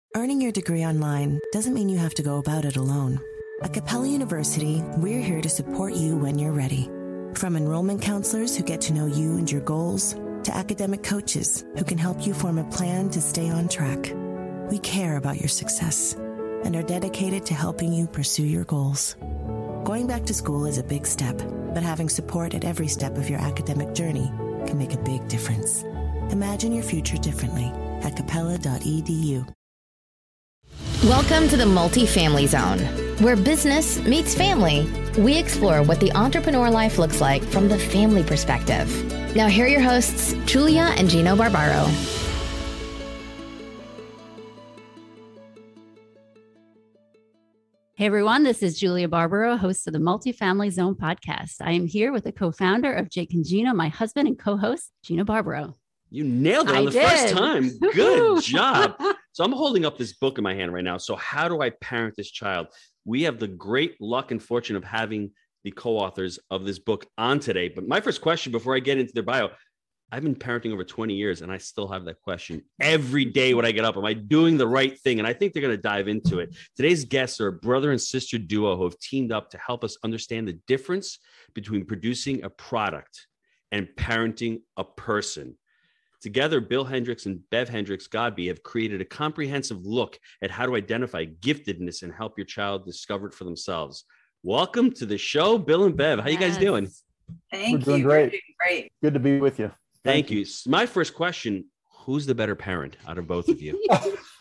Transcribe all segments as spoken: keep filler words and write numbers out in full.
Earning your degree online doesn't mean you have to go about it alone. At Capella University, we're here to support you when you're ready. From enrollment counselors who get to know you and your goals, to academic coaches who can help you form a plan to stay on track. We care about your success and are dedicated to helping you pursue your goals. Going back to school is a big step, but having support at every step of your academic journey can make a big difference. Imagine your future differently at capella dot e d u. Welcome to the Multifamily Zone, where business meets family. We explore what the entrepreneur life looks like from the family perspective. Now here are your hosts, Julia and Gino Barbaro. Hey everyone, this is Julia Barbaro, host of the Multifamily Zone podcast. I am here with the co-founder of Jake and Gino, my husband and co-host, Gino Barbaro. You nailed it on I the did. first time. Good job. So I'm holding up this book in my hand right now. So how do I parent this child? We have the great luck and fortune of having the co-authors of this book on today. But my first question before I get into their bio, I've been parenting over twenty years and I still have that question every day when I get up. Am I doing the right thing? And I think they're going to dive into it. Today's guests are a brother and sister duo who have teamed up to help us understand the difference between producing a product and parenting a person. Together, Bill Hendricks and Bev Hendricks Godby have created a comprehensive look at how to identify giftedness and help your child discover it for themselves. Welcome to the show, Bill and Bev. How yes. you guys doing? Thank We're doing you. great. We're doing great. Good to be with you. Thank, Thank you. you. My first question, who's the better parent out of both of you?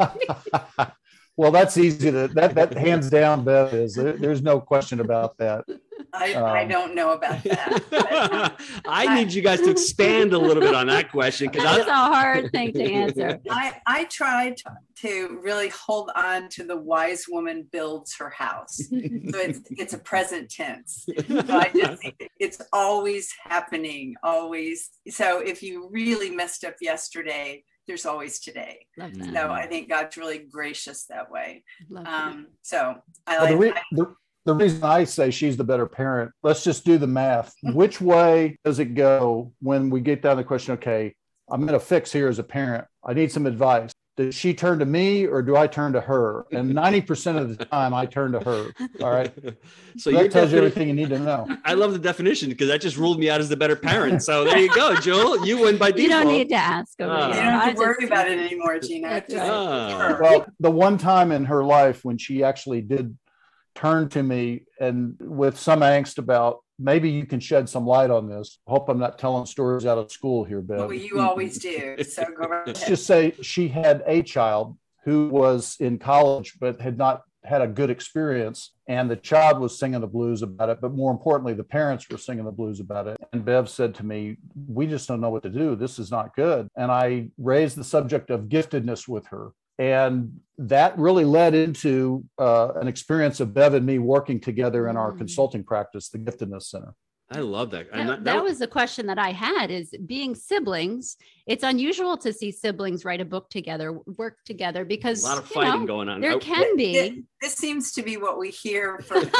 Well, that's easy to that that hands down, Bev is. There, there's no question about that. I, Um, I don't know about that. But I need you guys to expand a little bit on that question because That's a hard thing to answer. I, I tried to, to really hold on to the wise woman builds her house. So it's, it's a present tense. So I just think it's always happening, always. So if you really messed up yesterday, there's always today. Love that. So I think God's really gracious that way. Love that. Um, so I well, the, like re- the, the reason I say she's the better parent, let's just do the math. Which way does it go when we get down to the question, okay, I'm going to fix here as a parent. I need some advice. Does she turn to me or do I turn to her? And ninety percent of the time I turn to her. All right. So, So that your tells defini- you everything you need to know. I love the definition because that just ruled me out as the better parent. So there you go, Joel. You win by default. You don't need to ask. Over Ah. you here. don't I have to worry just- about it anymore, Gina. That's Just- right. Ah. Well, the one time in her life when she actually did turn to me and with some angst about maybe you can shed some light on this. Hope I'm not telling stories out of school here, Bev. Well, you always do. So go right Let's ahead. just say she had a child who was in college but had not had a good experience, and the child was singing the blues about it, but more importantly the parents were singing the blues about it. And Bev said to me, we just don't know what to do. This is not good. And I raised the subject of giftedness with her, and that really led into uh, an experience of Bev and me working together in our Mm. consulting practice, the Giftedness Center. I love that. And That, that was the question that I had is being siblings. It's unusual to see siblings write a book together, work together, because a lot of you fighting know, going on. there I- can This, be. this seems to be what we hear from.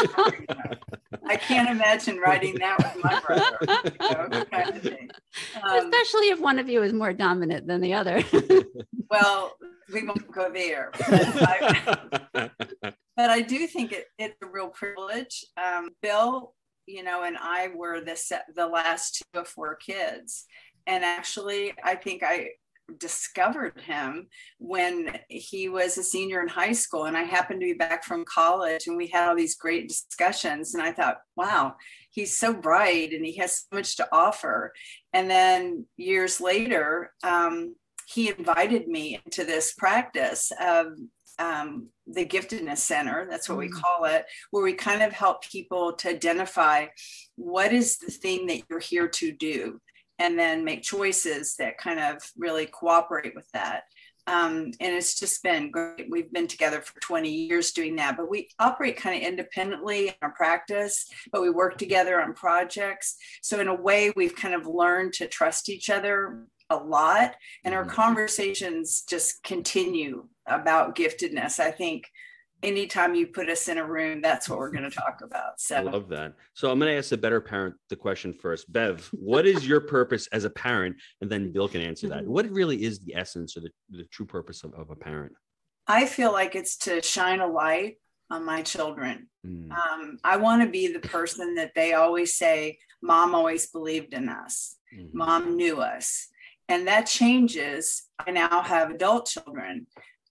I can't imagine writing that with my brother. You know, kind of thing. Um, Especially if one of you is more dominant than the other. well, we won't go there. But I, but I do think it, it's a real privilege. Um, Bill, you know, and I were the set, the last two of four kids. And actually, I think I discovered him when he was a senior in high school, and I happened to be back from college, and we had all these great discussions, and I thought, wow, he's so bright and he has so much to offer. And then years later, um, he invited me into this practice of um, the Giftedness Center, that's what we call it, where we kind of help people to identify what is the thing that you're here to do, and then make choices that kind of really cooperate with that. Um, and it's just been great. We've been together for twenty years doing that, but we operate kind of independently in our practice, but we work together on projects. So in a way, we've kind of learned to trust each other a lot, and our conversations just continue about giftedness. I think anytime you put us in a room, that's what we're going to talk about. So I love that. So I'm going to ask the better parent the question first. Bev, what is your purpose as a parent? And then Bill can answer that. What really is the essence or the, the true purpose of, of a parent? I feel like it's to shine a light on my children. Mm. Um, I want to be the person that they always say, Mom always believed in us. Mhm. Mom knew us. And that changes. I now have adult children.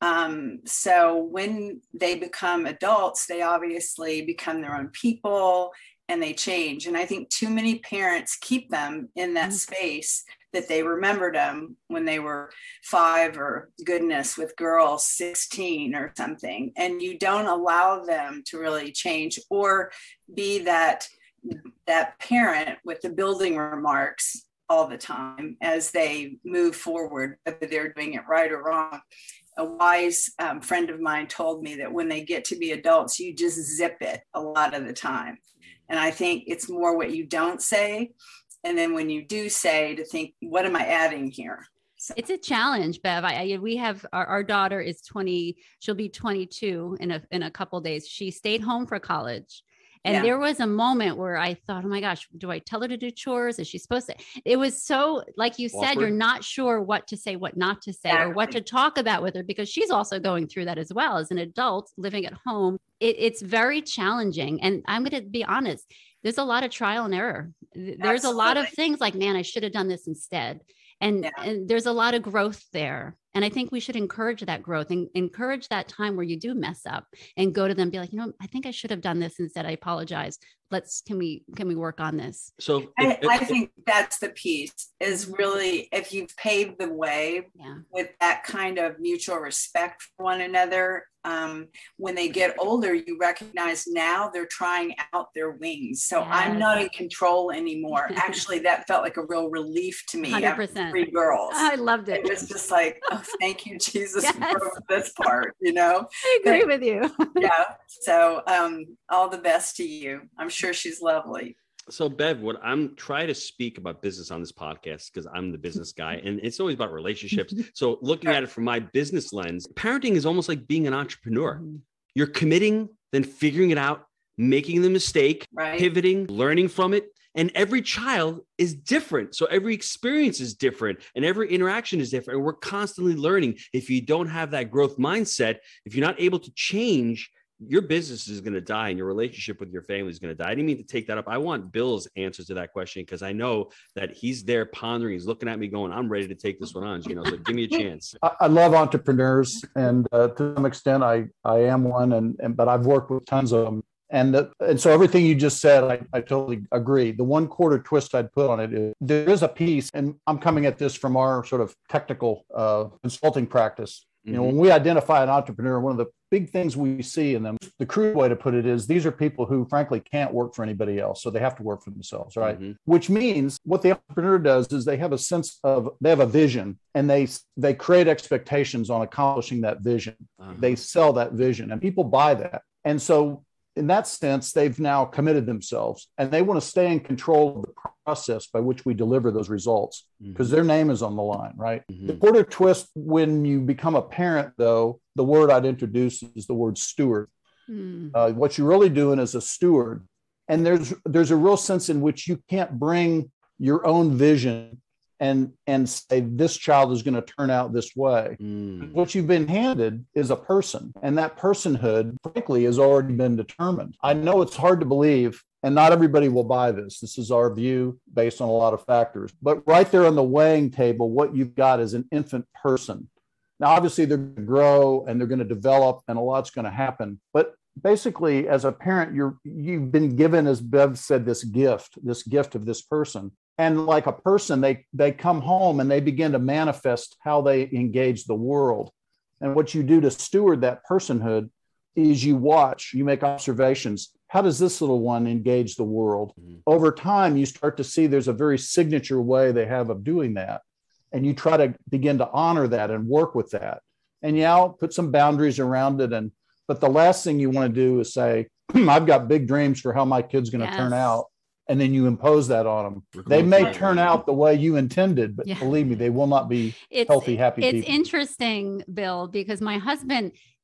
Um, so when they become adults, they obviously become their own people and they change. And I think too many parents keep them in that space that they remembered them when they were five or goodness with girls sixteen or something. And you don't allow them to really change or be that, that parent with the building remarks all the time as they move forward, whether they're doing it right or wrong. A wise um, friend of mine told me that when they get to be adults, you just zip it a lot of the time. And I think it's more what you don't say. And then when you do say, to think, what am I adding here? So. It's a challenge, Bev. I, I we have our, our daughter is twenty. She'll be twenty-two in a in a couple days. She stayed home for college. And Yeah. there was a moment where I thought, oh my gosh, do I tell her to do chores? Is she supposed to? It was so, like you said, Awkward. you're not sure what to say, what not to say, or what to talk about with her, because she's also going through that as well as an adult living at home. It, it's very challenging. And I'm going to be honest, there's a lot of trial and error. There's a lot of Absolutely. things like, man, I should have done this instead. And, Yeah. and there's a lot of growth there. And I think we should encourage that growth and encourage that time where you do mess up and go to them, be like, you know, I think I should have done this instead. I apologize. Let's, can we, can we work on this? So I, if- I if- think that's the piece, is really, if you've paved the way Yeah. with that kind of mutual respect for one another, um, when they get older, you recognize now they're trying out their wings. So I'm Yes. not in control anymore. Actually, that felt like a real relief to me. one hundred After percent. three girls. I loved it. It was just like, oh, thank you, Jesus, Yes. for this part, you know? I agree with you. Yeah. So um, all the best to you. I'm sure she's lovely. So Bev, what I'm trying to speak about business on this podcast, because I'm the business guy and it's always about relationships. So looking at it from my business lens, parenting is almost like being an entrepreneur. You're committing, then figuring it out, making the mistake, Right. pivoting, learning from it. And every child is different. So every experience is different and every interaction is different. And we're constantly learning. If you don't have that growth mindset, if you're not able to change, your business is going to die and your relationship with your family is going to die. I didn't mean to take that up. I want Bill's answer to that question because I know that he's there pondering. He's looking at me going, I'm ready to take this one on, Gino. So give me a chance. I, I love entrepreneurs, and uh, to some extent, I I am one, and, and but I've worked with tons of them, and the, and so everything you just said, I, I totally agree. The one quarter twist I'd put on it is there is a piece, and I'm coming at this from our sort of technical uh, consulting practice. You know, when we identify an entrepreneur, one of the big things we see in them, the crude way to put it is these are people who frankly can't work for anybody else. So they have to work for themselves, right? Mm-hmm. Which means what the entrepreneur does is they have a sense of, they have a vision and they, they create expectations on accomplishing that vision. Uh-huh. They sell that vision and people buy that. And so in that sense, they've now committed themselves and they want to stay in control of the process by which we deliver those results because Mhm. their name is on the line, right? Mhm. The quarter twist when you become a parent, though, the word I'd introduce is the word steward. Hmm. Uh, what you're really doing is a steward. And there's there's a real sense in which you can't bring your own vision and and say this child is going to turn out this way. Mm. What you've been handed is a person, and that personhood, frankly, has already been determined. I know it's hard to believe, and not everybody will buy this. This is our view based on a lot of factors. But right there on the weighing table, what you've got is an infant person. Now, obviously, they're going to grow and they're going to develop, and a lot's going to happen. But basically, as a parent, you're you've been given, as Bev said, this gift, this gift of this person. And like a person, they they come home and they begin to manifest how they engage the world. And what you do to steward that personhood is you watch, you make observations. How does this little one engage the world? Mhm. Over time, you start to see there's a very signature way they have of doing that. And you try to begin to honor that and work with that. And yeah, put some boundaries around it. And but the last thing you want to do is say, I've got big dreams for how my kid's going to Yes. turn out. And then you impose that on them. We're They going may through it turn right now. out the way you intended, but Yeah. believe me, they will not be It's healthy, happy it's people. interesting, Bill, because my husband,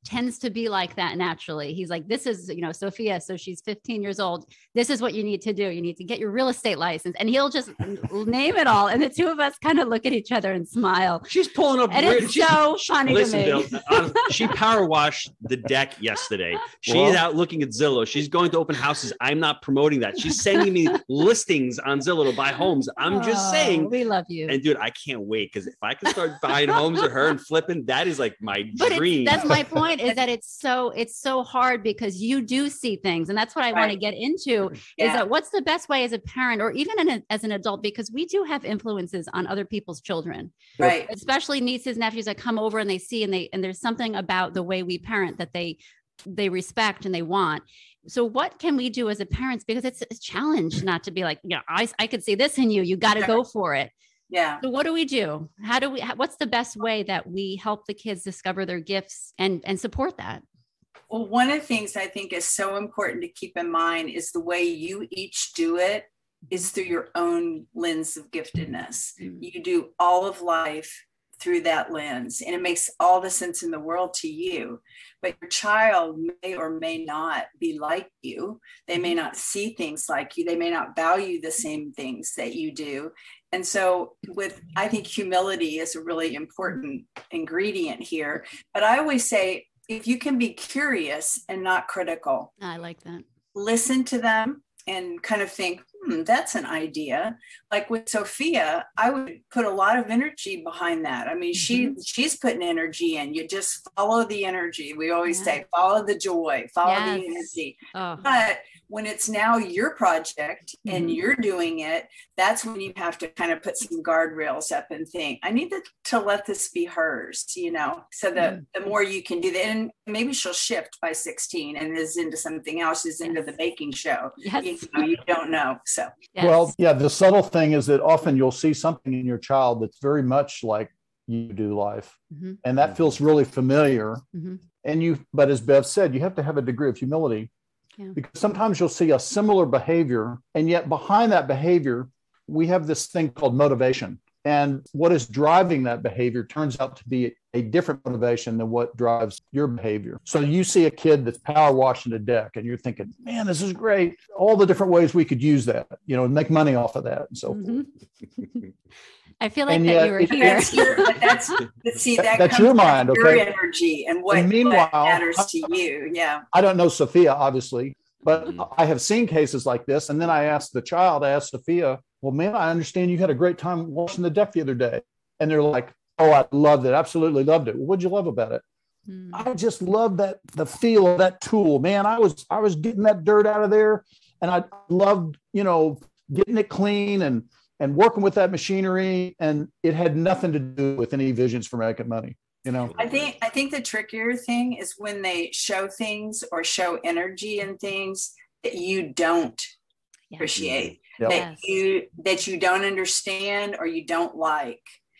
tends to be like that naturally. He's like, this is, you know, Sophia. So she's fifteen years old. This is what you need to do. You need to get your real estate license. And he'll just name it all. And the two of us kind of look at each other and smile. She's pulling up. And weird, it's so funny listen, to me. Bill, uh, she power washed the deck yesterday. She's well, out looking at Zillow. She's going to open houses. I'm not promoting that. She's sending me listings on Zillow to buy homes. I'm just Oh, saying. We love you. And dude, I can't wait, because if I can start buying homes with her and flipping, that is like my But dream. it's, that's my point, is that it's so it's so hard because you do see things. And that's what I Right. want to get into Yeah. is that what's the best way as a parent or even an, as an adult, because we do have influences on other people's children, Right. especially nieces, nephews that come over and they see and they and there's something about the way we parent that they they respect and they want. So what can we do as a parents? Because it's a challenge not to be like, yeah, I, I could see this in you. You got to go for it. Yeah. So what do we do? How do we, what's the best way that we help the kids discover their gifts and, and support that? Well, one of the things I think is so important to keep in mind is the way you each do it is through your own lens of giftedness. Mm. You do all of life through that lens, and it makes all the sense in the world to you. But your child may or may not be like you. They may not see things like you. They may not value the same things that you do. And so with, I think humility is a really important ingredient here. But I always say, if you can be curious and not critical, I like that. listen to them and kind of think, hmm, that's an idea. Like with Sophia, I would put a lot of energy behind that. I mean, Mm-hmm. she she's putting energy in. You just follow the energy. We always Yeah. say, follow the joy, follow Yes. the energy. Oh, But when it's now your project and Mhm. you're doing it, that's when you have to kind of put some guardrails up and think, I need to, to let this be hers, you know, so that Mhm. the more you can do that, and maybe she'll shift by sixteen and is into something else, is into Yes. the baking show. yes. You know, you don't know. So, Yes. Well, yeah, the subtle thing is that often you'll see something in your child that's very much like you do life. Mhm. And that feels really familiar. Mhm. And you, but as Bev said, you have to have a degree of humility Yeah. because sometimes you'll see a similar behavior. And yet behind that behavior, we have this thing called motivation. And what is driving that behavior turns out to be a different motivation than what drives your behavior. So you see a kid that's power washing a deck and you're thinking, man, this is great. All the different ways we could use that, you know, and make money off of that and so forth. Mhm. I feel like And that yet you were it- here. that's your, but that's, but see, that That's comes your from mind, your okay? energy and what, And meanwhile, what matters to you. Yeah. I don't know Sophia, obviously, but Mhm. I have seen cases like this. And then I asked the child, I asked Sophia, well, man, I understand you had a great time washing the deck the other day. And they're like, oh, I loved it. Absolutely loved it. Well, what'd you love about it? Mm. I just love that, the feel of that tool, man. I was, I was getting that dirt out of there and I loved, you know, getting it clean and, and working with that machinery. And it had nothing to do with any visions for making money, you know? I think I think the trickier thing is when they show things or show energy in things that you don't Yes. appreciate, Yep. that Yes. you that you don't understand or you don't like.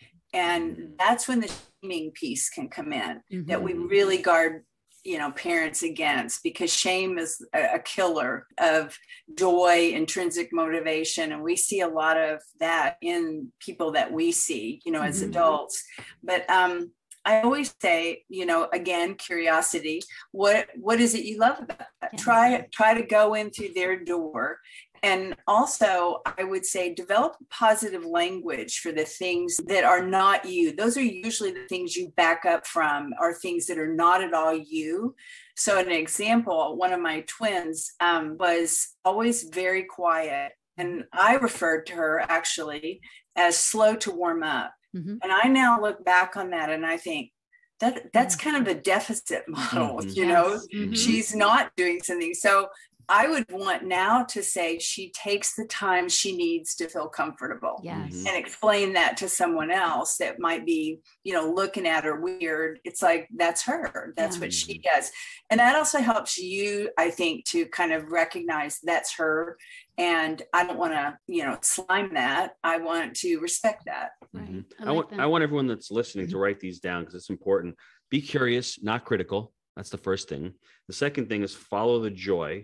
And that's when the shaming piece can come in, that we Mhm. really guard, you know, parents against, because shame is a, a killer of joy, intrinsic motivation. And we see a lot of that in people that we see, you know, as Mhm. adults. But um, I always say, you know, again, curiosity, what, what is it you love about that? Yeah. Try, try to go in through their door. And also, I would say develop positive language for the things that are not you. Those are usually the things you back up from, or things that are not at all you. So an example, one of my twins um, was always very quiet. And I referred to her actually as slow to warm up. Mhm. And I now look back on that and I think that that's kind of a deficit model, Mhm. you know, Yes. Mhm. she's not doing something. So I would want now to say she takes the time she needs to feel comfortable. Yes. Mhm. And explain that to someone else that might be, you know, looking at her weird. It's like, that's her. That's Yeah. what she does. And that also helps you, I think, to kind of recognize that's her. And I don't want to, you know, slime that. I want to respect that. Right. Mhm. I I, like want that. I want everyone that's listening to write these down because it's important. Be curious, not critical. That's the first thing. The second thing is follow the joy.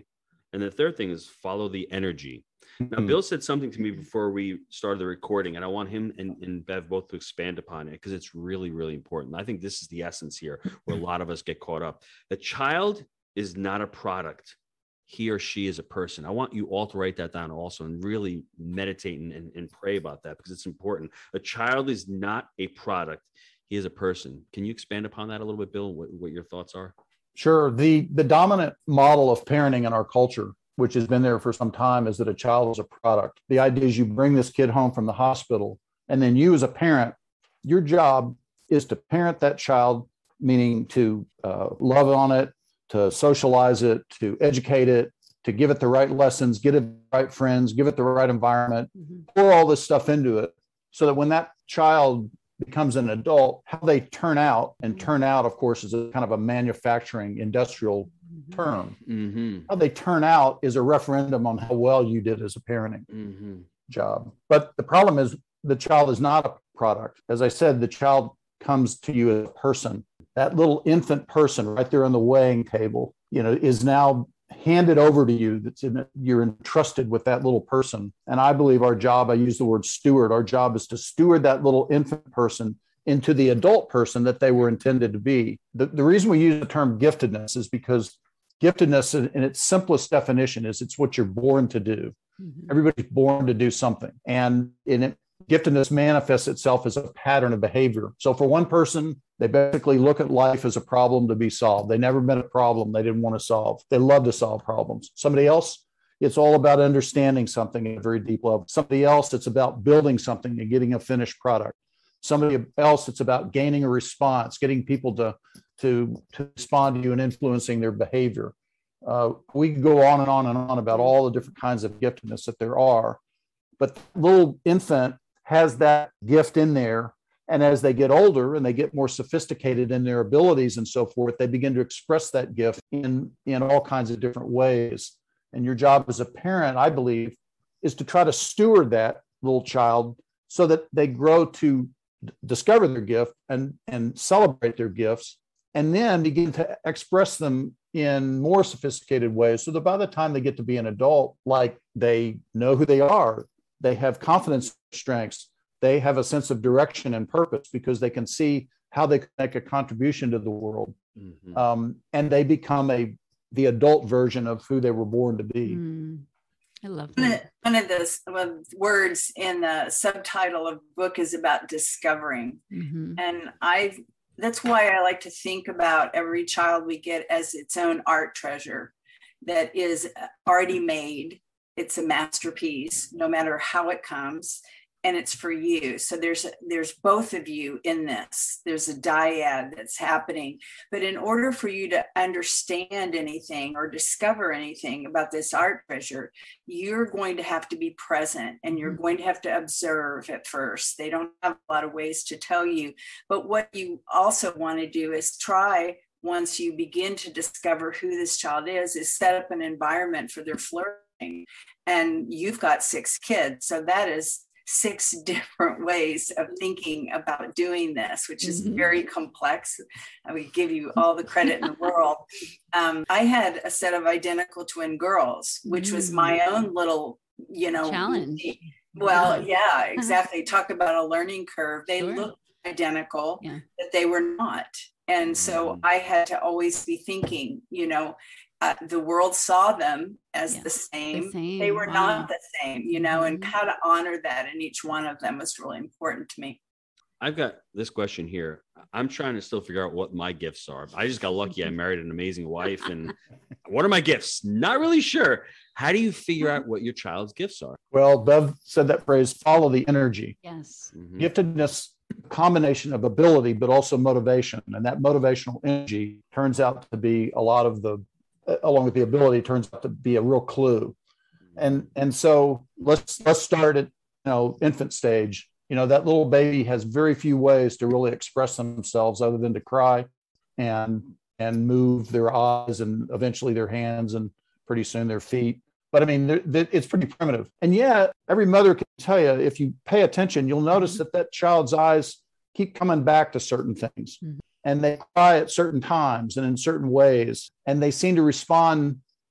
And the third thing is follow the energy. Now, Mhm. Bill said something to me before we started the recording, and I want him and, and Bev both to expand upon it because it's really, really important. I think this is the essence here where a lot of us get caught up. The child is not a product. He or she is a person. I want you all to write that down also and really meditate and, and, and pray about that because it's important. A child is not a product. He is a person. Can you expand upon that a little bit, Bill, what, what your thoughts are? Sure. The, the dominant model of parenting in our culture, which has been there for some time, is that a child is a product. The idea is you bring this kid home from the hospital, and then you as a parent, your job is to parent that child, meaning to uh, love on it, to socialize it, to educate it, to give it the right lessons, get it the right friends, give it the right environment, Mm-hmm. pour all this stuff into it so that when that child becomes an adult, how they turn out, and turn out, of course, is a kind of a manufacturing industrial Mm-hmm. term. Mm-hmm. How they turn out is a referendum on how well you did as a parenting Mm-hmm. job. But the problem is the child is not a product. As I said, the child comes to you as a person. That little infant person right there on the weighing table, you know, is now handed over to you. That's in, you're entrusted with that little person. And I believe our job, I use the word steward, our job is to steward that little infant person into the adult person that they were intended to be. The, the reason we use the term giftedness is because giftedness in, in its simplest definition is it's what you're born to do. Mm-hmm. Everybody's born to do something. And in it, giftedness manifests itself as a pattern of behavior. So for one person, they basically look at life as a problem to be solved. They never met a problem they didn't want to solve. They love to solve problems. Somebody else, it's all about understanding something at a very deep level. Somebody else, it's about building something and getting a finished product. Somebody else, it's about gaining a response, getting people to, to, to respond to you and influencing their behavior. Uh, we can go on and on and on about all the different kinds of giftedness that there are. But the little infant has that gift in there. And as they get older and they get more sophisticated in their abilities and so forth, they begin to express that gift in, in all kinds of different ways. And your job as a parent, I believe, is to try to steward that little child so that they grow to discover their gift and, and celebrate their gifts, and then begin to express them in more sophisticated ways so that by the time they get to be an adult, like they know who they are, they have confidence, strengths, they have a sense of direction and purpose because they can see how they can make a contribution to the world. Mm-hmm. Um, and they become a the adult version of who they were born to be. Mm. I love One of, that. one of the well, words in the subtitle of the book is about discovering. Mm-hmm. And I that's why I like to think about every child we get as its own art treasure that is already made. It's a masterpiece, no matter how it comes, and it's for you. So there's there's both of you in this. There's a dyad that's happening. But in order for you to understand anything or discover anything about this art treasure, you're going to have to be present, and you're going to have to observe at first. They don't have a lot of ways to tell you. But what you also want to do is try, once you begin to discover who this child is, is set up an environment for their flourishing. And you've got six kids. So that is six different ways of thinking about doing this, which is Mm-hmm. very complex. I would give you all the credit in the world. Um, I had a set of identical twin girls, which was my own little, you know, challenge. Well, yeah, exactly. Talk about a learning curve. They Sure. looked identical, Yeah. but they were not. And so I had to always be thinking, you know, uh, the world saw them as Yeah, the same. the same. They were Wow. not the same, you know, and Mhm. how to honor that in each one of them was really important to me. I've got this question here. I'm trying to still figure out what my gifts are. I just got lucky. I married an amazing wife. And what are my gifts? Not really sure. How do you figure out what your child's gifts are? Well, Bev said that phrase, follow the energy. Yes. Mhm. Giftedness, combination of ability, but also motivation. And that motivational energy turns out to be a lot of the, along with the ability, turns out to be a real clue. And, and so let's, let's start at, you know, infant stage. You know, that little baby has very few ways to really express themselves other than to cry and, and move their eyes and eventually their hands and pretty soon their feet. But I mean, th- th- it's pretty primitive. And yet every mother can tell you, if you pay attention, you'll notice that that child's eyes keep coming back to certain things. Mhm. And they cry at certain times and in certain ways. And they seem to respond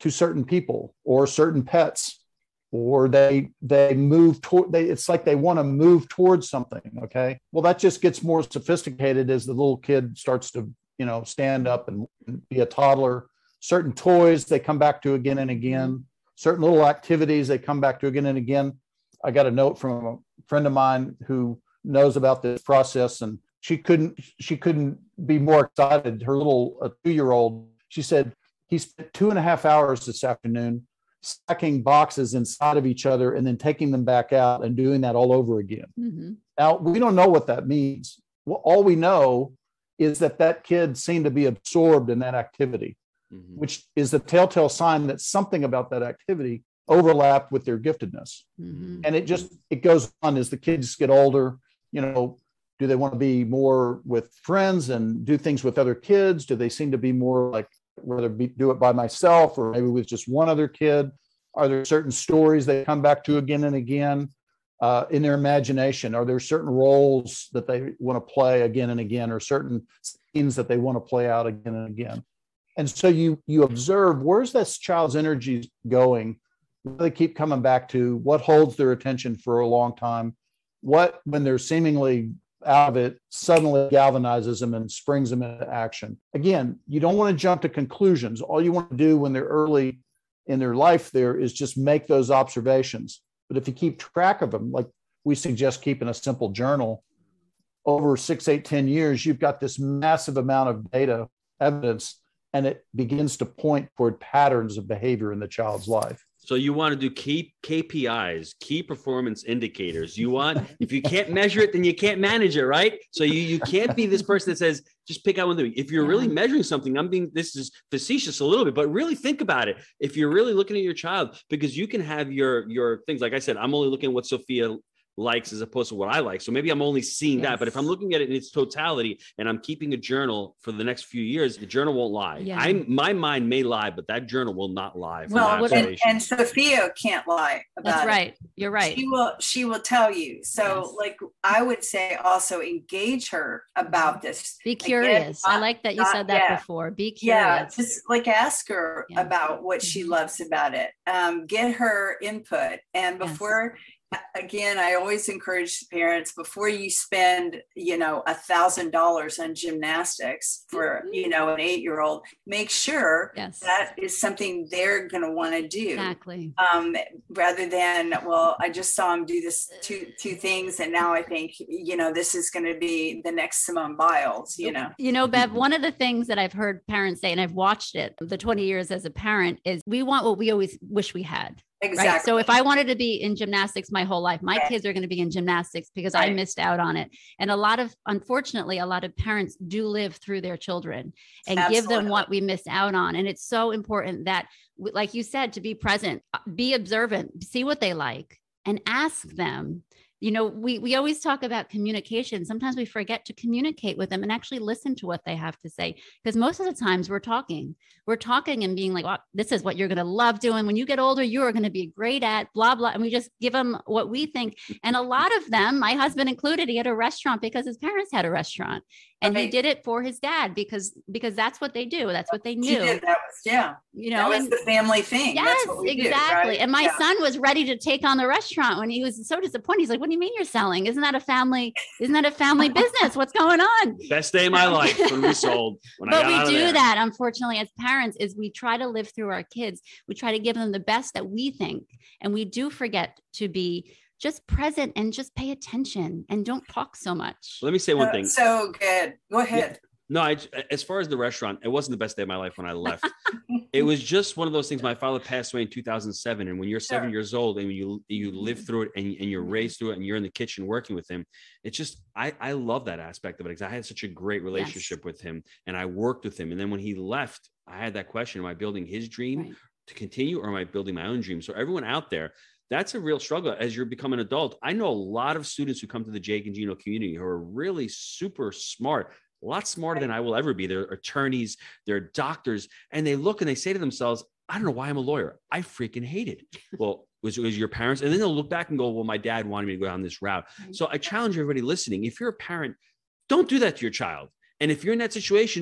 to certain people or certain pets, or they they move toward they it's like they want to move towards something. Okay, well, that just gets more sophisticated as the little kid starts to, you know, stand up and be a toddler. Certain toys they come back to again and again. Certain little activities they come back to again and again. I got a note from a friend of mine who knows about this process, and she couldn't she couldn't be more excited. Her little a two-year-old, she said, he spent two and a half hours this afternoon stacking boxes inside of each other and then taking them back out and doing that all over again. Mm-hmm. Now, we don't know what that means. Well, all we know is that that kid seemed to be absorbed in that activity, mm-hmm. which is the telltale sign that something about that activity overlapped with their giftedness. Mm-hmm. And it just, it goes on as the kids get older. You know, do they want to be more with friends and do things with other kids? Do they seem to be more like, whether be, do it by myself or maybe with just one other kid? Are there certain stories they come back to again and again uh, in their imagination? Are there certain roles that they want to play again and again, or certain scenes that they want to play out again and again? And so you you observe, where's this child's energy going? What do they keep coming back to? What holds their attention for a long time? What, when they're seemingly out of it, suddenly galvanizes them and springs them into action? Again, you don't want to jump to conclusions. All you want to do when they're early in their life there is just make those observations. But if you keep track of them, like we suggest keeping a simple journal, over six, eight, ten years, you've got this massive amount of data evidence, and it begins to point toward patterns of behavior in the child's life. So you want to do key K P Is, key performance indicators. You want, if you can't measure it, then you can't manage it, right? So you, you can't be this person that says, just pick out one thing. If you're yeah. really measuring something, I'm being, this is facetious a little bit, but really think about it. If you're really looking at your child, because you can have your, your things, like I said, I'm only looking at what Sophia likes as opposed to what I like. So maybe I'm only seeing yes. that, but if I'm looking at it in its totality and I'm keeping a journal for the next few years, the journal won't lie. Yeah. I'm, my mind may lie, but that journal will not lie. Well, and, and Sophia can't lie about That's it. right. You're right. She will, she will tell you. So yes. like, I would say also engage her about this. Be curious. Again, not, I like that you not, said that yeah. before. Be curious. Yeah, just like ask her yeah. about what she loves about it. Um, get her input. And before yes. Again, I always encourage parents, before you spend, you know, a thousand dollars on gymnastics for, you know, an eight-year-old, make sure yes. that is something they're going to want to do. Exactly. Um, rather than, well, I just saw him do this two two things, and now I think, you know, this is going to be the next Simone Biles. You know. You know, Bev. One of the things that I've heard parents say, and I've watched it the twenty years as a parent, is we want what we always wish we had. Exactly. Right? So if I wanted to be in gymnastics my whole life, my right. kids are going to be in gymnastics because right. I missed out on it. And a lot of, unfortunately, a lot of parents do live through their children and Absolutely. Give them what we miss out on. And it's so important that, like you said, to be present, be observant, see what they like, and ask them. You know, we, we always talk about communication. Sometimes we forget to communicate with them and actually listen to what they have to say. Because most of the times we're talking, we're talking and being like, well, this is what you're going to love doing. When you get older, you are going to be great at blah, blah. And we just give them what we think. And a lot of them, my husband included, he had a restaurant because his parents had a restaurant. And right. he did it for his dad because because that's what they do. That's what they knew. That was, yeah. You know, that was and, the family thing. Yes, that's what we exactly. Did, right? And my yeah. son was ready to take on the restaurant when he was so disappointed. He's like, what do you mean you're selling? Isn't that a family? Isn't that a family business? What's going on? Best day of my life when we sold. When but I got we out do of there. that, unfortunately, as parents, is we try to live through our kids. We try to give them the best that we think. And we do forget to be just present and just pay attention and don't talk so much. Let me say one uh, thing. So good. Go ahead. Yeah. No, I, as far as the restaurant, it wasn't the best day of my life when I left. It was just one of those things. My father passed away in two thousand seven. And when you're seven sure. years old and you you live through it and, and you're raised through it and you're in the kitchen working with him, it's just, I, I love that aspect of it because I had such a great relationship yes. with him and I worked with him. And then when he left, I had that question, am I building his dream right. to continue or am I building my own dream? So everyone out there, that's a real struggle as you're becoming an adult. I know a lot of students who come to the Jake and Gino community who are really super smart, a lot smarter than I will ever be. They're attorneys, they're doctors, and they look and they say to themselves, I don't know why I'm a lawyer. I freaking hate it. Well, was it was your parents? And then they'll look back and go, well, my dad wanted me to go down this route. So I challenge everybody listening. If you're a parent, don't do that to your child. And if you're in that situation,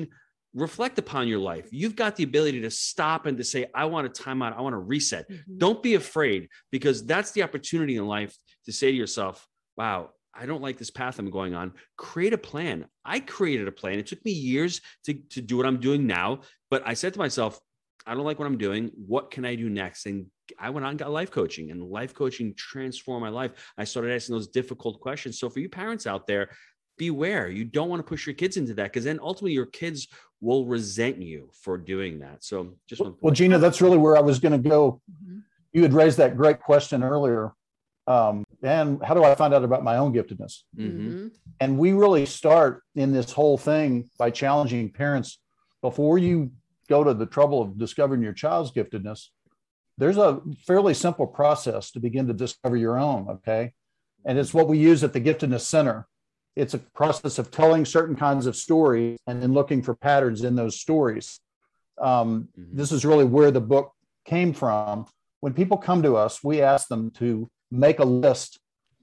reflect upon your life. You've got the ability to stop and to say, I want a timeout. I want to reset. Mm-hmm. Don't be afraid, because that's the opportunity in life to say to yourself, wow, I don't like this path I'm going on. Create a plan. I created a plan. It took me years to, to do what I'm doing now, but I said to myself, I don't like what I'm doing. What can I do next? And I went on and got life coaching, and life coaching transformed my life. I started asking those difficult questions. So for you parents out there, beware. You don't want to push your kids into that, because then ultimately your kids will resent you for doing that. So just well, well Gina, that's really where I was going to go. Mm-hmm. You had raised that great question earlier. Um, and how do I find out about my own giftedness? Mm-hmm. And we really start in this whole thing by challenging parents before you go to the trouble of discovering your child's giftedness. There's a fairly simple process to begin to discover your own. Okay. And it's what we use at the Giftedness Center. It's a process of telling certain kinds of stories and then looking for patterns in those stories. Um, mm-hmm. This is really where the book came from. When people come to us, we ask them to make a list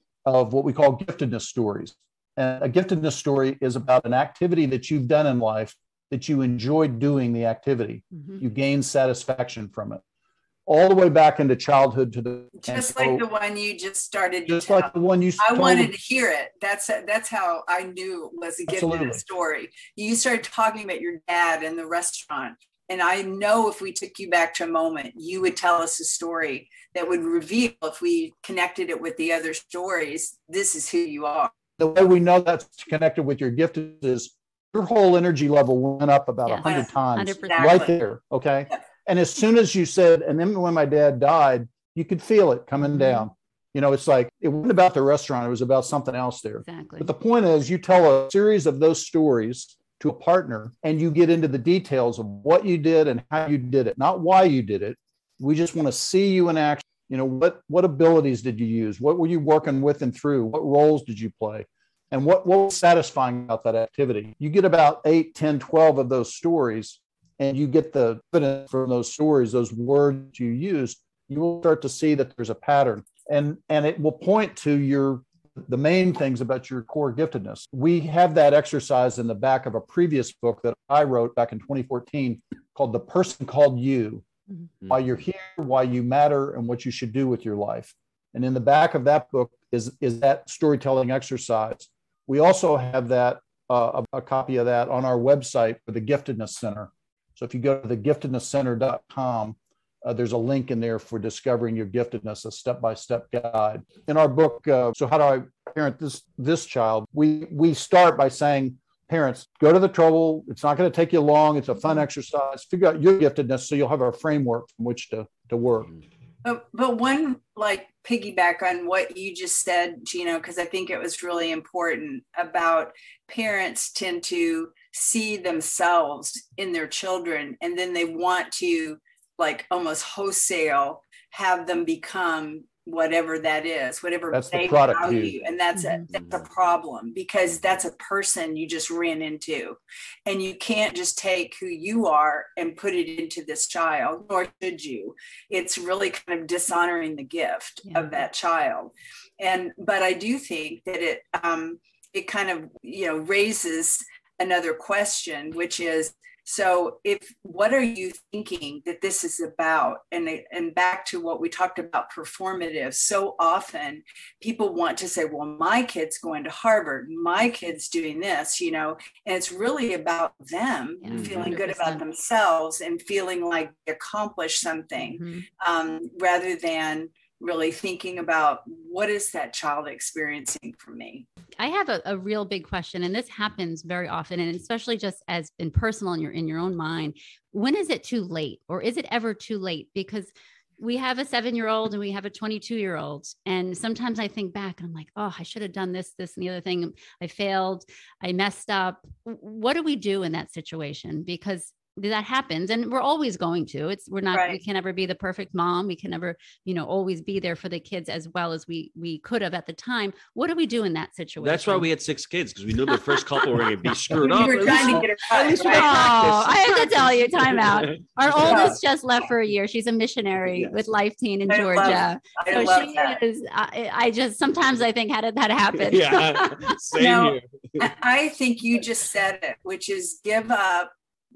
of what we call giftedness stories. And a giftedness story is about an activity that you've done in life that you enjoyed doing the activity. Mm-hmm. You gain satisfaction from it. All the way back into childhood to the just like so, the one you just started. Just like the one you. I wanted to hear it. That's that's how I knew it was a giftedness story. You started talking about your dad in the restaurant, and I know if we took you back to a moment, you would tell us a story that would reveal, if we connected it with the other stories, this is who you are. The way we know that's connected with your giftedness is your whole energy level went up about a yes. hundred times, one hundred percent. Right there. Okay. Yeah. And as soon as you said, and then when my dad died, you could feel it coming down. You know, it's like, it wasn't about the restaurant. It was about something else there. Exactly. But the point is, you tell a series of those stories to a partner, and you get into the details of what you did and how you did it, not why you did it. We just want to see you in action. You know, what, what abilities did you use? What were you working with and through? What roles did you play? And what, what was satisfying about that activity? You get about eight, ten, twelve of those stories, and you get the evidence from those stories, those words you used, you will start to see that there's a pattern. And, and it will point to your the main things about your core giftedness. We have that exercise in the back of a previous book that I wrote back in twenty fourteen called The Person Called You, mm-hmm. Why You're Here, Why You Matter, and What You Should Do with Your Life. And in the back of that book is, is that storytelling exercise. We also have that uh, a, a copy of that on our website for the Giftedness Center. So if you go to the giftedness center dot com, uh, there's a link in there for discovering your giftedness, a step-by-step guide. In our book, uh, So How Do I Parent This This Child? We we start by saying, parents, go to the trouble. It's not going to take you long. It's a fun exercise. Figure out your giftedness so you'll have a framework from which to, to work. But, but one, like, piggyback on what you just said, Gino, because I think it was really important about parents tend to see themselves in their children, and then they want to, like, almost wholesale have them become whatever that is, whatever that's they the product value. You. And that's a, Mm-hmm. that's a problem, because that's a person you just ran into, and you can't just take who you are and put it into this child, nor should you. It's really kind of dishonoring the gift Yeah. of that child. And, but I do think that it, um, it kind of, you know, raises another question, which is, so if, what are you thinking that this is about? And, and back to what we talked about, performative, so often people want to say, well, my kid's going to Harvard, my kid's doing this, you know, and it's really about them Yeah, feeling one hundred percent. good about themselves and feeling like they accomplished something, Mm-hmm. um, rather than really thinking about, what is that child experiencing from me? I have a, a real big question, and this happens very often, and especially just as in personal in your in your own mind. When is it too late, or is it ever too late? Because we have a seven-year-old and we have a twenty-two-year-old, and sometimes I think back and I'm like, oh, I should have done this, this, and the other thing. I failed. I messed up. What do we do in that situation? Because that happens, and we're always going to. It's we're not. Right. We can never be the perfect mom. We can never, you know, always be there for the kids as well as we we could have at the time. What do we do in that situation? That's why we had six kids, because we knew the first couple were going to be screwed You up. were trying to get it right, Oh, right? I have to tell you, time out. Our Yeah. oldest just left for a year. She's a missionary Yes. with Life Teen in I love- Georgia. I So love she that. is. I, I just sometimes I think, how did that happen? Yeah, same No. here. I think you just said it, which is give up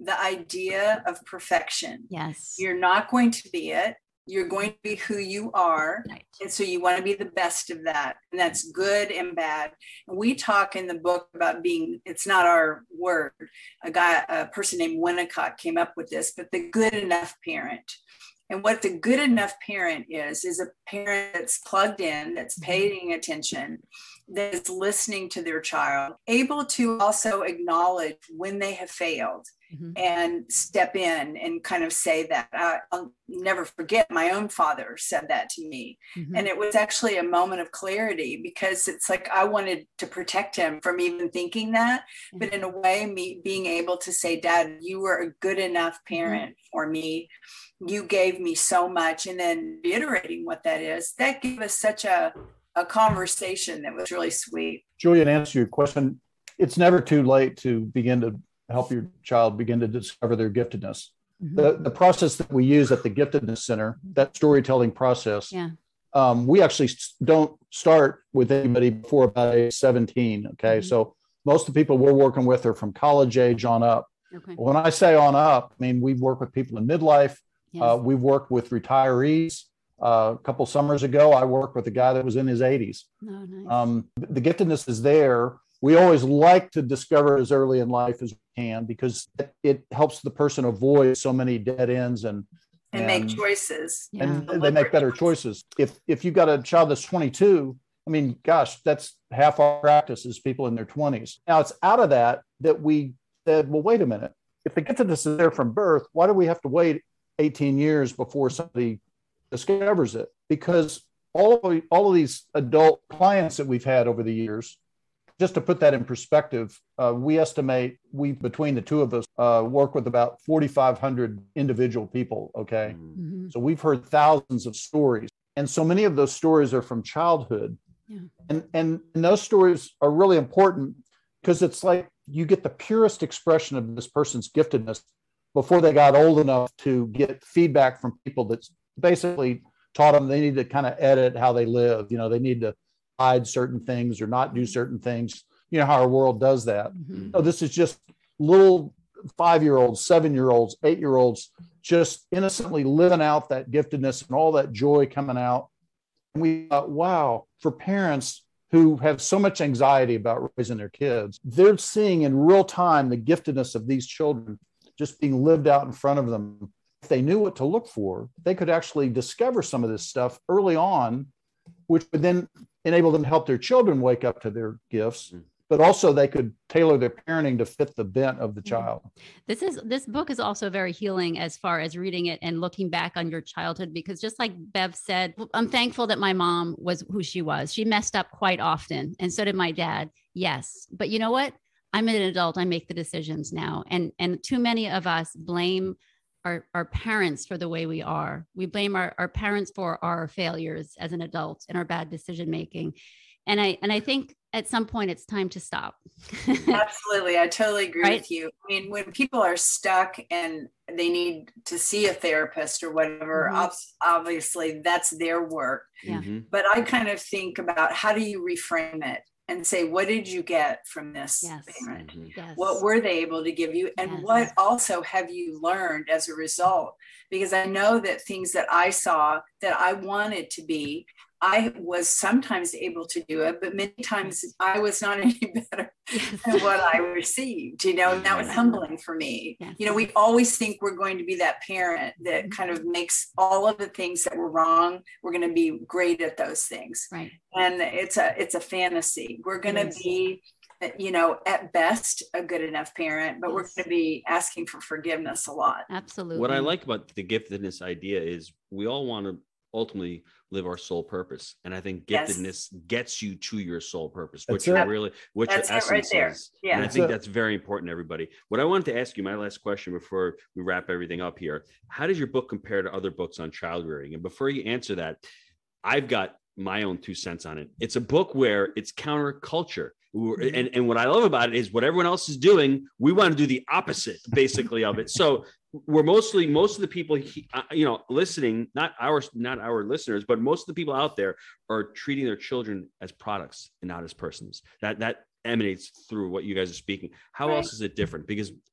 the idea of perfection. Yes. You're not going to be it. You're going to be who you are. Right. And so you want to be the best of that. And that's good and bad. And we talk in the book about being, it's not our word. A guy, a person named Winnicott came up with this, but the good enough parent. And what the good enough parent is, is a parent that's plugged in, that's paying attention, that's listening to their child, able to also acknowledge when they have failed. Mm-hmm. And step in and kind of say that. Uh, I'll never forget, my own father said that to me. Mm-hmm. And it was actually a moment of clarity, because it's like I wanted to protect him from even thinking that. Mm-hmm. But in a way, me being able to say, Dad, you were a good enough parent mm-hmm. for me. You gave me so much. And then reiterating what that is, that gave us such a, a conversation that was really sweet. Julia, to answer your question, it's never too late to begin to help your child begin to discover their giftedness. Mm-hmm. The, the process that we use at the Giftedness Center, that storytelling process, yeah. um, we actually don't start with anybody before about age seventeen. Okay. Mm-hmm. So most of the people we're working with are from college age on up. Okay. When I say on up, I mean, we've worked with people in midlife. Yes. Uh, we've worked with retirees. Uh, a couple summers ago, I worked with a guy that was in his eighties. Oh, nice. Um, the giftedness is there. We always like to discover as early in life as we can, because it, it helps the person avoid so many dead ends and and, and make choices. And yeah. they make better choices. If if you've got a child that's twenty-two, I mean, gosh, that's half our practice is people in their twenties. Now it's out of that that we said, well, wait a minute. If the giftedness is there from birth, why do we have to wait eighteen years before somebody discovers it? Because all of all of these adult clients that we've had over the years, just to put that in perspective, uh, we estimate we, between the two of us, uh, work with about forty-five hundred individual people, okay? Mm-hmm. So we've heard thousands of stories. And so many of those stories are from childhood. Yeah. And, and, and those stories are really important, because it's like you get the purest expression of this person's giftedness before they got old enough to get feedback from people that's basically taught them they need to kind of edit how they live. You know, they need to hide certain things or not do certain things. You know how our world does that. Mm-hmm. So this is just little five-year-olds, seven-year-olds, eight-year-olds just innocently living out that giftedness and all that joy coming out. And we thought, wow, for parents who have so much anxiety about raising their kids, they're seeing in real time the giftedness of these children just being lived out in front of them. If they knew what to look for, they could actually discover some of this stuff early on, which would then enable them to help their children wake up to their gifts, but also they could tailor their parenting to fit the bent of the child. This is this book is also very healing as far as reading it and looking back on your childhood, because just like Bev said, I'm thankful that my mom was who she was. She messed up quite often, and so did my dad. Yes, but you know what? I'm an adult. I make the decisions now, and and too many of us blame Our, our parents for the way we are. We blame our, our parents for our failures as an adult and our bad decision making. And I and I think at some point it's time to stop. Absolutely. I totally agree right? with you. I mean, when people are stuck and they need to see a therapist or whatever, mm-hmm. obviously that's their work. Yeah. Mm-hmm. But I kind of think about, how do you reframe it? And say, what did you get from this yes. parent? Mm-hmm. Yes. What were they able to give you? And yes. what also have you learned as a result? Because I know that things that I saw that I wanted to be, I was sometimes able to do it, but many times I was not any better yes. than what I received, you know, and that was humbling for me. Yes. You know, we always think we're going to be that parent that kind of makes all of the things that were wrong, we're going to be great at those things. Right. And it's a, it's a fantasy. We're going to yes. be, you know, at best a good enough parent, but yes. we're going to be asking for forgiveness a lot. Absolutely. What I like about the giftedness idea is we all want to ultimately live our soul purpose. And I think giftedness yes. gets you to your soul purpose, which you really, what your essence right there. is. Yeah. And I think that's very important, everybody. What I wanted to ask you, my last question before we wrap everything up here, how does your book compare to other books on child rearing? And before you answer that, I've got my own two cents on it. It's a book where it's counterculture. And, and what I love about it is what everyone else is doing, we want to do the opposite, basically, of it. So we're mostly, most of the people, you know, listening, not our, not our listeners, but most of the people out there are treating their children as products and not as persons. That, that emanates through what you guys are speaking. How right. else is it different? Because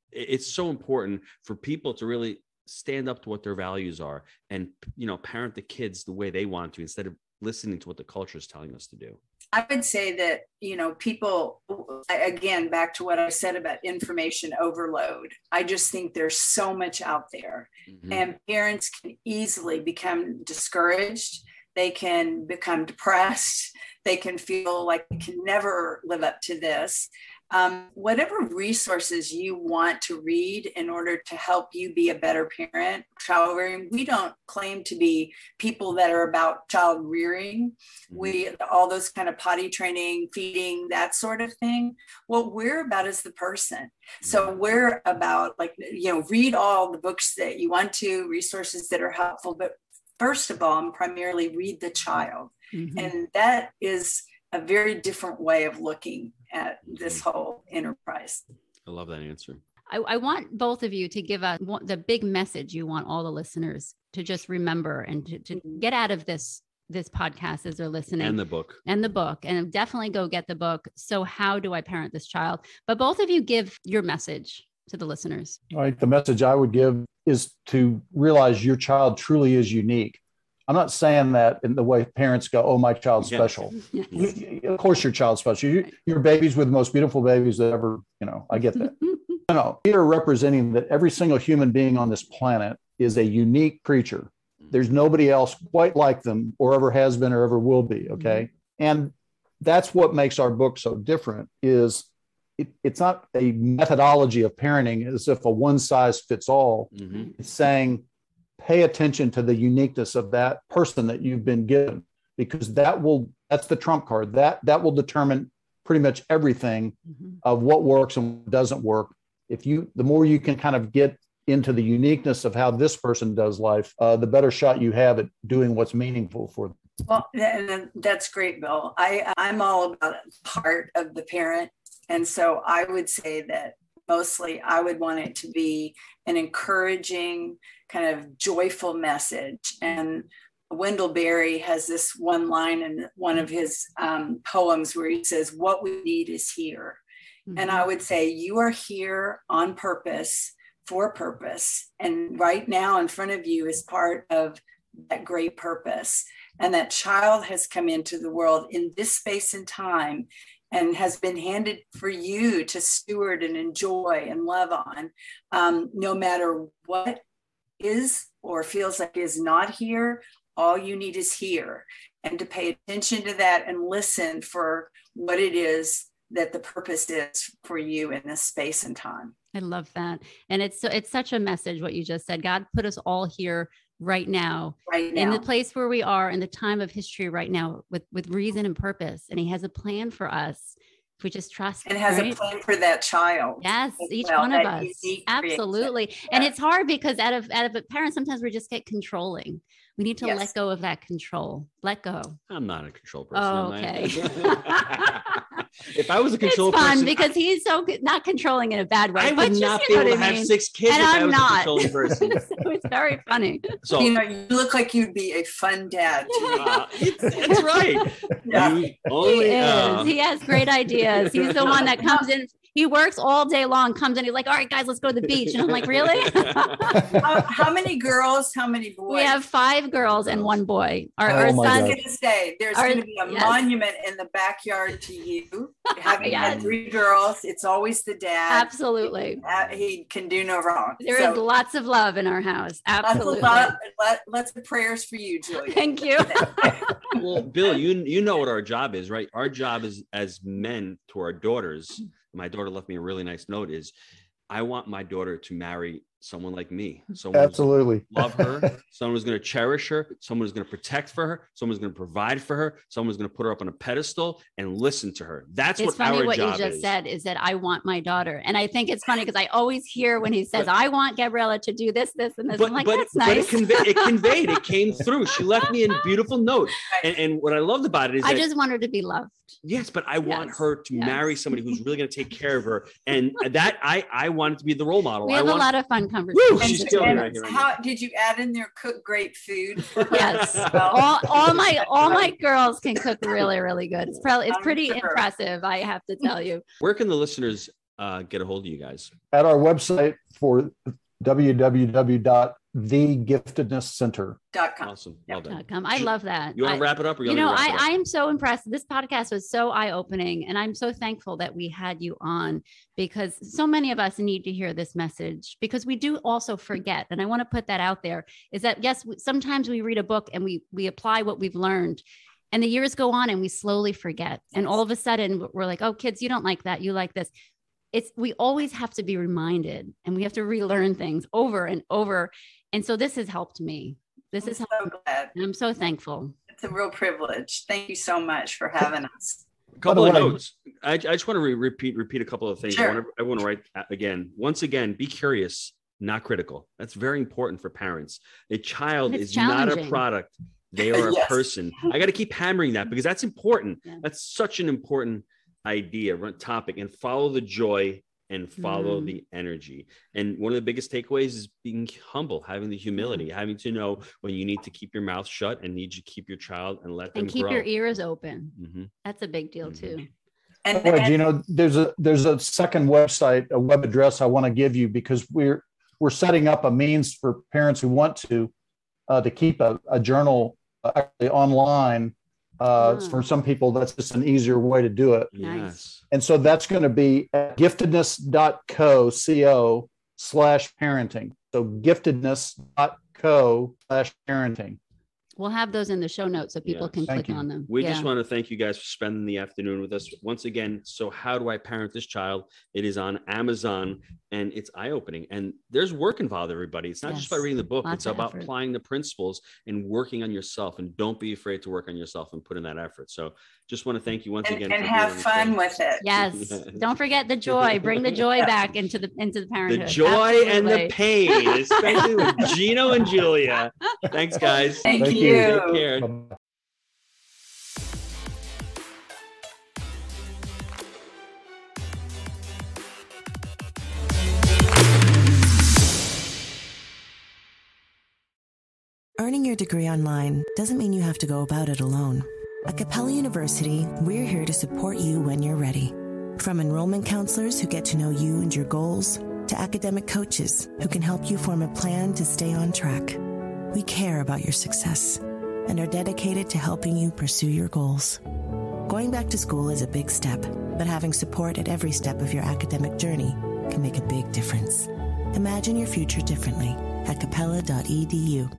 it's so important for people to really stand up to what their values are and, you know, parent the kids the way they want to, instead of listening to what the culture is telling us to do. I would say that, you know, people, again, back to what I said about information overload. I just think there's so much out there, mm-hmm. and parents can easily become discouraged. They can become depressed. They can feel like they can never live up to this. Um, whatever resources you want to read in order to help you be a better parent, child rearing. We don't claim to be people that are about child rearing. We, all those kind of potty training, feeding, that sort of thing. What we're about is the person. So we're about, like, you know, read all the books that you want to, resources that are helpful, but first of all, and primarily read the child. Mm-hmm. And that is a very different way of looking at this whole enterprise. I love that answer. I, I want both of you to give us the big message you want all the listeners to just remember and to, to get out of this this podcast as they're listening. And the book. And the book. And definitely go get the book. So How Do I Parent This Child? But both of you give your message to the listeners. All right. The message I would give is to realize your child truly is unique. I'm not saying that in the way parents go, oh, my child's special. Yes. You, of course, your child's special. You, your babies with the most beautiful babies that ever, you know, I get that. no, no, we are representing that every single human being on this planet is a unique creature. There's nobody else quite like them, or ever has been, or ever will be. Okay. Mm-hmm. And that's what makes our book so different, is it, it's not a methodology of parenting as if a one size fits all. Mm-hmm. It's saying, pay attention to the uniqueness of that person that you've been given, because that will, that's the trump card. That, that will determine pretty much everything mm-hmm. of what works and what doesn't work. If you, the more you can kind of get into the uniqueness of how this person does life, uh, the better shot you have at doing what's meaningful for them. Well, and that's great, Bill. I, I'm all about part of the parent. And so I would say that mostly I would want it to be an encouraging, kind of joyful message. And Wendell Berry has this one line in one of his um, poems where he says, what we need is here. Mm-hmm. And I would say, you are here on purpose, for purpose. And right now in front of you is part of that great purpose. And that child has come into the world in this space and time and has been handed for you to steward and enjoy and love on, um, no matter what is or feels like is not here. All you need is here, and to pay attention to that and listen for what it is that the purpose is for you in this space and time. I love that. And it's, it's such a message, what you just said. God put us all here right now, right now, in the place where we are in the time of history right now, with, with reason and purpose. And he has a plan for us if we just trust and has right? a plan for that child. Yes, each well, one of us. Absolutely. Yeah. And it's hard because out of, out of a parent, sometimes we just get controlling. We need to yes. let go of that control. Let go. I'm not a control person. Oh, okay. If I was a control it's fun person, because he's so not controlling in a bad way. I would just, not be able to have mean. six kids and if I'm I was not. a controlling person. So it's very funny. So you know, you look like you'd be a fun dad to me. Uh, it's right. Yeah. You only, he is. Uh, He has great ideas. He's the one that comes in. He works all day long, comes in, he's like, all right, guys, let's go to the beach. And I'm like, really? how, how many girls, how many boys? We have five girls and one boy. Our, Oh our my son, I'm going to say there's Our- going to be a yes. monument in the backyard to you. Having Yes. had three girls, it's always the dad. absolutely. Uh, he can do no wrong. There is So, lots of love in our house. lots of Absolutely. love, let, lots of prayers for you, Julia. Thank you. well, Bill, you you know what our job is, right? Our job is as men to our daughters. My daughter left me a really nice note. Is I want my daughter to marry someone like me. Someone Absolutely. love her, someone who's going to cherish her, someone who's going to protect for her, someone who's going to provide for her, someone who's going to put her up on a pedestal and listen to her. That's It's what funny our what you job just is. said is that I want my daughter. And I think it's funny because I always hear when he says, I want Gabriella to do this, this, and this. But, I'm like, but, that's but nice. it, convey, it conveyed, it came through. She left me a beautiful note. And, and what I loved about it is I that, just want her to be loved. yes, but I want Yes, her to yes. marry somebody who's really going to take care of her. And that I, I wanted to be the role model. We I have want, a lot of fun conversations. Woo, she's killing And right here right how did you add in there cook great food? Yes. Well, all, all my all my girls can cook really, really good. It's probably it's I'm pretty sure. impressive, I have to tell you. Where can the listeners uh, get a hold of you guys? At our website for w w w dot the giftedness center dot com. Awesome. Well done. Com. I love that. You want to I, wrap it up? Or you you know, want me to I, wrap it up? I am so impressed. This podcast was so eye-opening, and I'm so thankful that we had you on, because so many of us need to hear this message, because we do also forget. And I want to put that out there, is that yes, we, sometimes we read a book and we we apply what we've learned, and the years go on and we slowly forget. And all of a sudden we're like, oh, kids, you don't like that. You like this. It's, we always have to be reminded, and we have to relearn things over and over. And so this has helped me. This I'm is so glad. And I'm so thankful. It's a real privilege. Thank you so much for having us. A couple of way- notes. I, I just want to re- repeat repeat a couple of things. Sure. I want to I want to write again. Once again, be curious, not critical. That's very important for parents. A child It's is not a challenging. product. They are a Yes. person. I got to keep hammering that, because that's important. Yeah. That's such an important idea, topic, and follow the joy and follow Mm. the energy. And one of the biggest takeaways is being humble, having the humility, having to know when you need to keep your mouth shut and need to keep your child and let them And keep grow. your ears open. Mhm. That's a big deal Mhm. too. And, Boy, and Gino, there's a there's a second website, a web address I want to give you, because we're we're setting up a means for parents who want to uh, to keep a, a journal uh, actually online. Uh, Ah. For some people, that's just an easier way to do it. Nice. Yes. And so that's going to be at giftedness dot co, C-O slash parenting. So giftedness dot co slash parenting. We'll have those in the show notes so people Yes. can Thank click you. on them. We Yeah. just want to thank you guys for spending the afternoon with us once again. So how do I parent this child? It is on Amazon, and it's eye-opening, and there's work involved, everybody. It's not just by Yes. reading the book. Lots It's of about effort. applying the principles and working on yourself, and don't be afraid to work on yourself and put in that effort. So just want to thank you once and, again. and for have being on the fun show. with it. Yes. Don't forget the joy. Bring the joy back into the into the The parenthood. joy and the Absolutely. pain, especially with Gino and Julia. Thanks, guys. Thank, Thank you. you. Take care. Bye-bye. Earning your degree online doesn't mean you have to go about it alone. At Capella University, we're here to support you when you're ready. From enrollment counselors who get to know you and your goals, to academic coaches who can help you form a plan to stay on track. We care about your success and are dedicated to helping you pursue your goals. Going back to school is a big step, but having support at every step of your academic journey can make a big difference. Imagine your future differently at capella dot e d u.